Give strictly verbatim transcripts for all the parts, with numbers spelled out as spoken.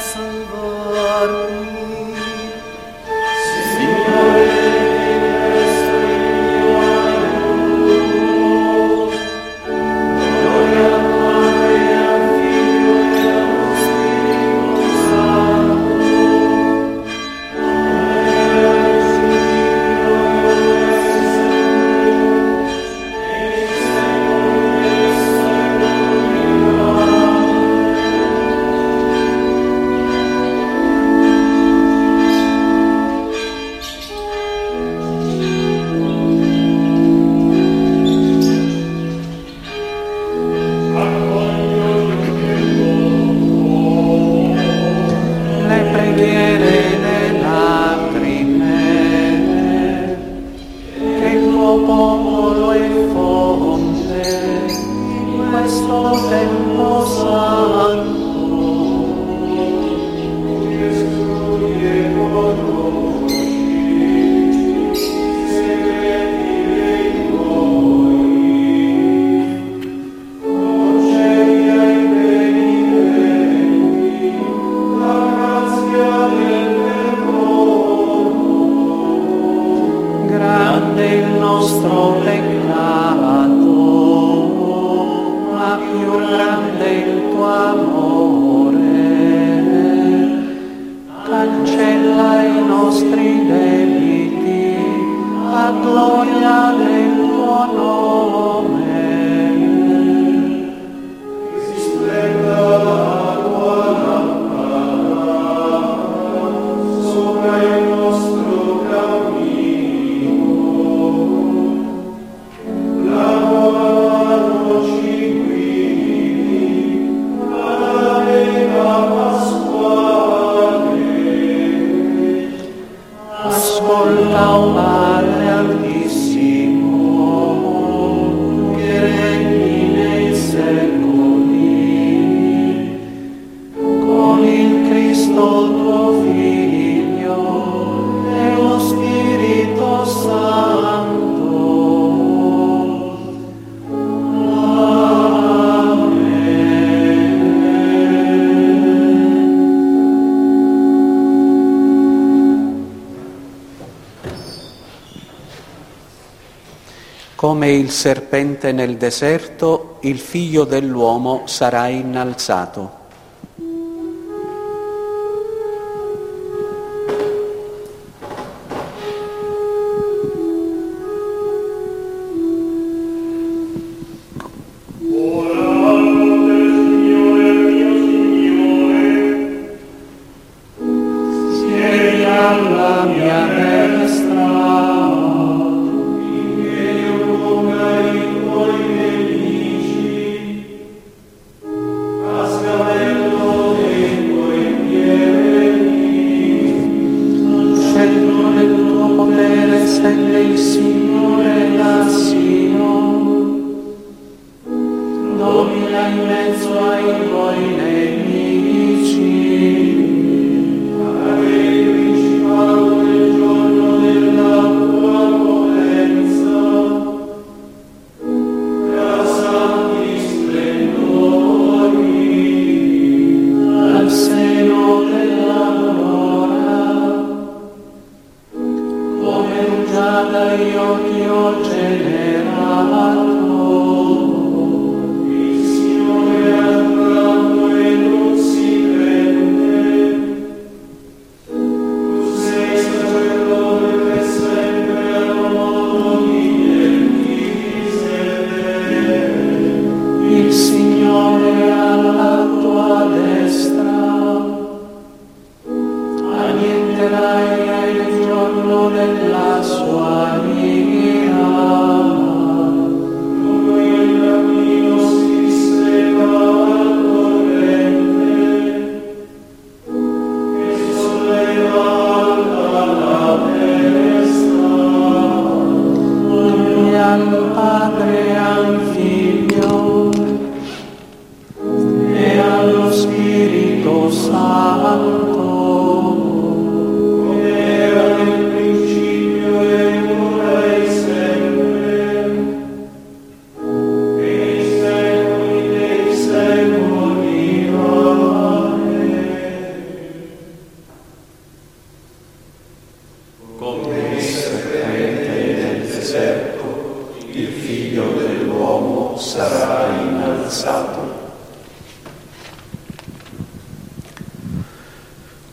Come il serpente nel deserto, il figlio dell'uomo sarà innalzato.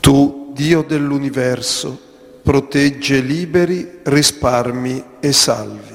Tu, Dio dell'universo, proteggi e liberi, risparmi e salvi.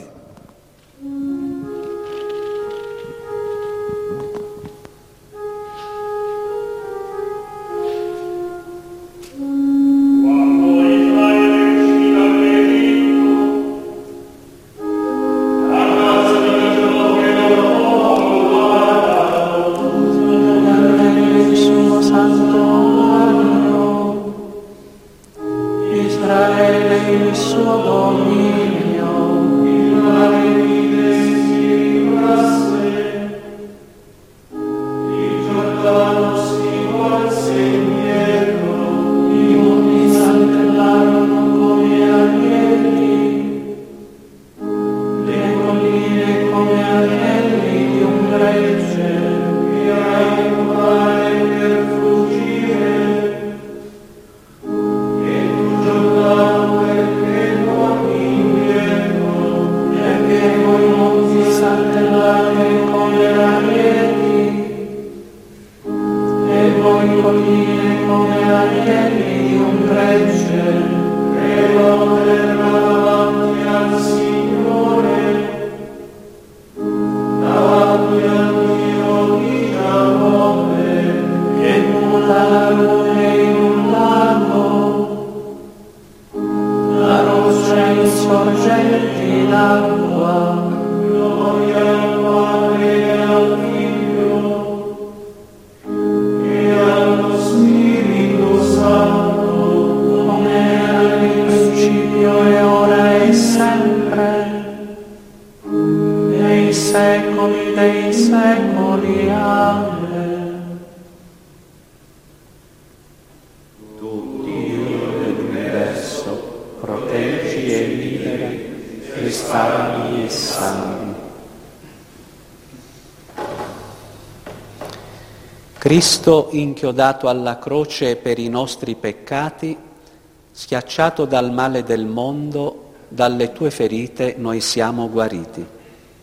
Cristo, inchiodato alla croce per i nostri peccati, schiacciato dal male del mondo, dalle tue ferite noi siamo guariti.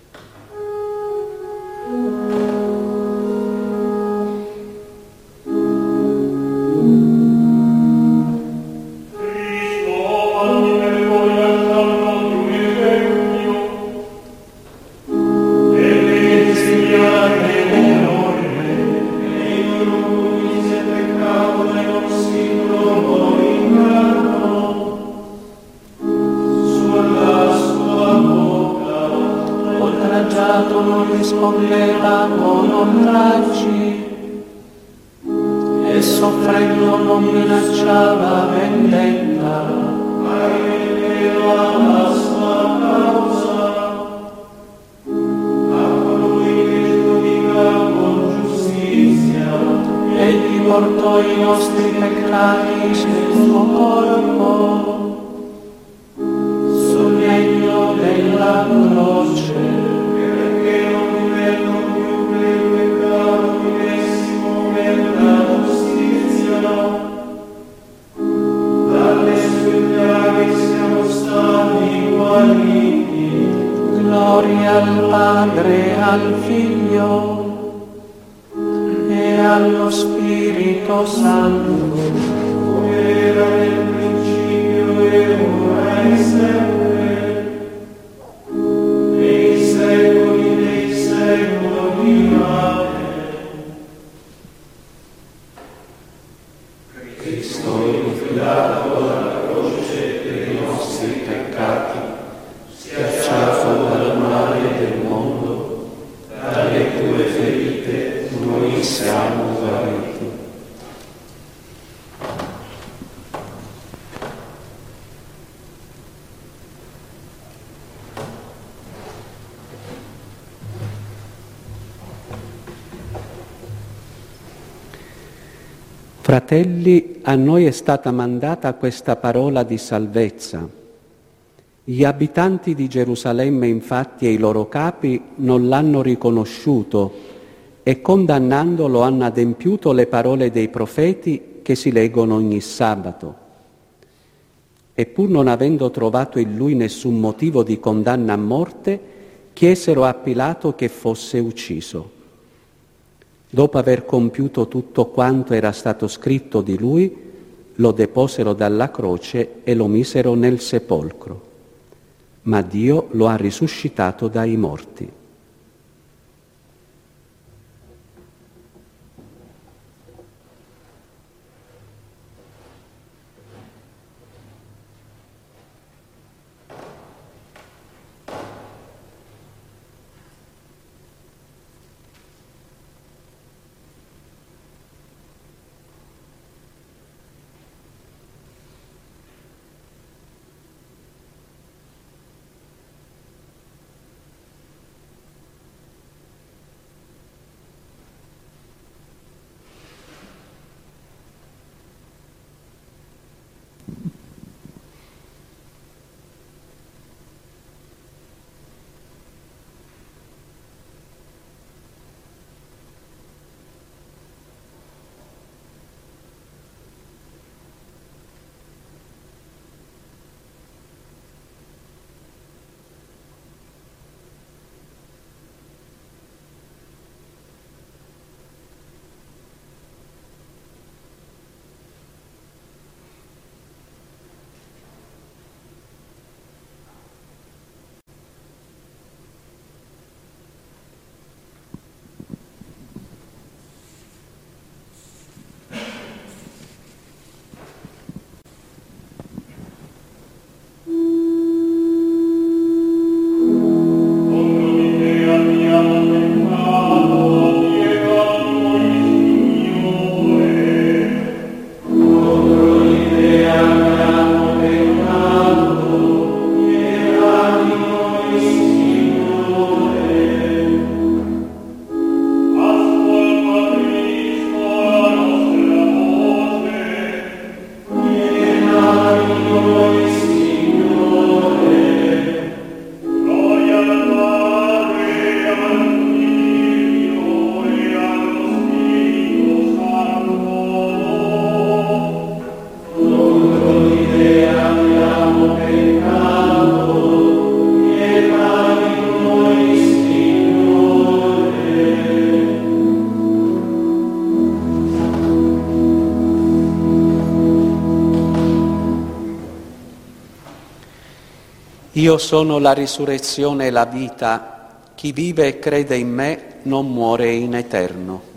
Fratelli, a noi è stata mandata questa parola di salvezza. Gli abitanti di Gerusalemme, infatti, e i loro capi non l'hanno riconosciuto e condannandolo hanno adempiuto le parole dei profeti che si leggono ogni sabato. E pur non avendo trovato in lui nessun motivo di condanna a morte, chiesero a Pilato che fosse ucciso. Dopo aver compiuto tutto quanto era stato scritto di lui, lo deposero dalla croce e lo misero nel sepolcro, ma Dio lo ha risuscitato dai morti. Io sono la risurrezione e la vita, chi vive e crede in me non muore in eterno.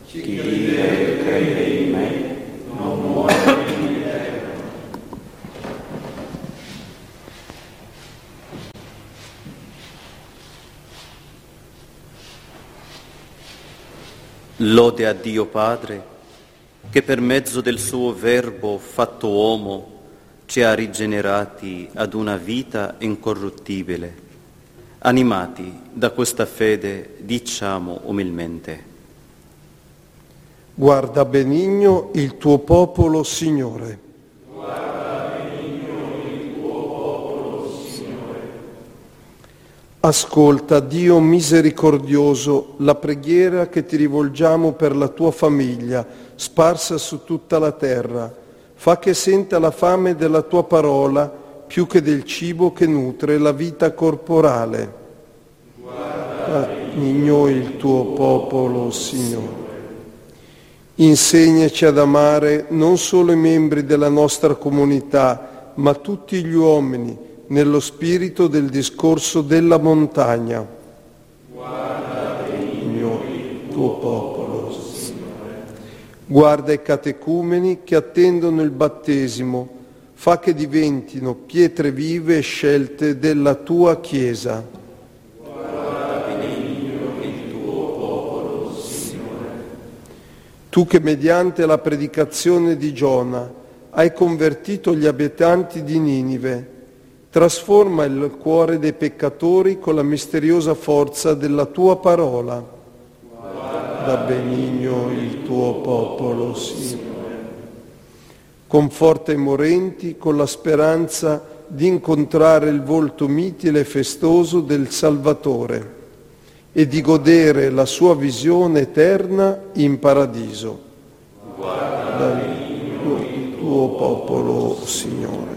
Chi vive e crede in me non muore in eterno. Lode a Dio Padre, che per mezzo del suo Verbo fatto uomo ci ha rigenerati ad una vita incorruttibile. Animati da questa fede, diciamo umilmente: Guarda benigno il tuo popolo, Signore. Guarda benigno il tuo popolo, Signore. Ascolta, Dio misericordioso, la preghiera che ti rivolgiamo per la tua famiglia, sparsa su tutta la terra. Fa che senta la fame della tua parola più che del cibo che nutre la vita corporale. Guarda benigno il tuo popolo, Signore. Insegnaci ad amare non solo i membri della nostra comunità, ma tutti gli uomini, nello spirito del discorso della montagna. Guarda benigno il tuo popolo, Signore. Guarda i catecumeni che attendono il battesimo, fa che diventino pietre vive e scelte della tua Chiesa. Guarda benigno il tuo popolo, Signore. Tu che mediante la predicazione di Giona hai convertito gli abitanti di Ninive, trasforma il cuore dei peccatori con la misteriosa forza della tua parola. Da benigno il tuo popolo, Signore. Conforta i morenti con la speranza di incontrare il volto mitile e festoso del Salvatore e di godere la sua visione eterna in paradiso. Da benigno il tuo popolo, Signore.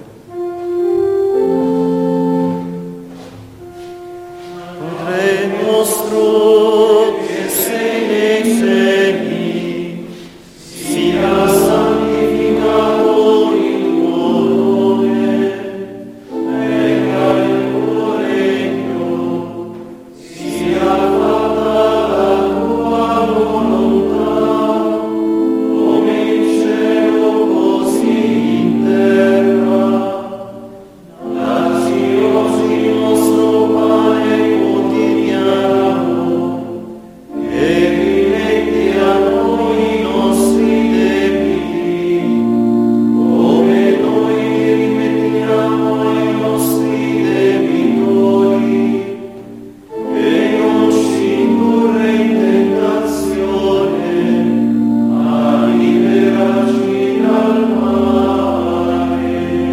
Padre nostro che sei nei cieli, sia santificato il tuo nome, venga il tuo regno, sia fatta la tua volontà, come in cielo così in terra. Dacci oggi il nostro pane quotidiano, e rimetti a noi i nostri debiti, come noi li rimettiamo ai nostri debitori, e non ci indurre in tentazione, ma liberaci dal male.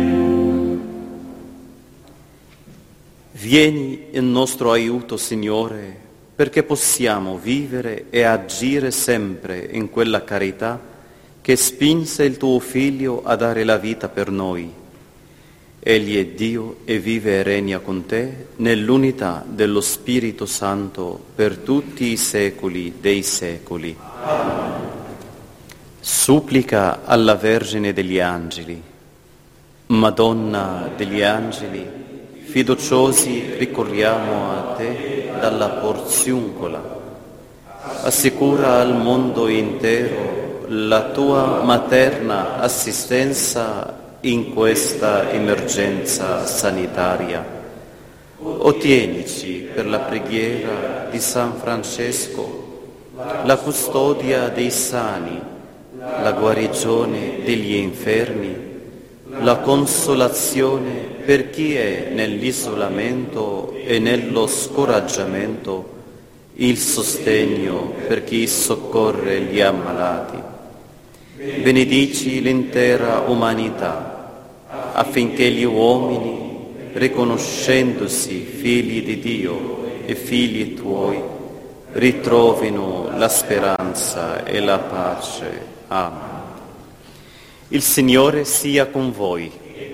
Vieni in nostro aiuto, Signore, perché possiamo vivere e agire sempre in quella carità che spinse il tuo Figlio a dare la vita per noi. Egli è Dio e vive e regna con te nell'unità dello Spirito Santo per tutti i secoli dei secoli. Amen. Supplica alla Vergine degli Angeli. Madonna degli Angeli, fiduciosi ricorriamo a te dalla porziuncola. Assicura al mondo intero la tua materna assistenza in questa emergenza sanitaria. Ottienici per la preghiera di San Francesco la custodia dei sani, la guarigione degli infermi, la consolazione per chi è nell'isolamento e nello scoraggiamento, il sostegno per chi soccorre gli ammalati. Benedici l'intera umanità, affinché gli uomini, riconoscendosi figli di Dio e figli tuoi, ritrovino la speranza e la pace. Amen. Il Signore sia con voi.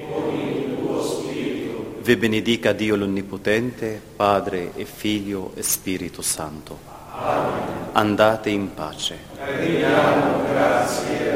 Vi benedica Dio l'Onnipotente, Padre e Figlio e Spirito Santo. Amen. Andate in pace. Rendiamo grazie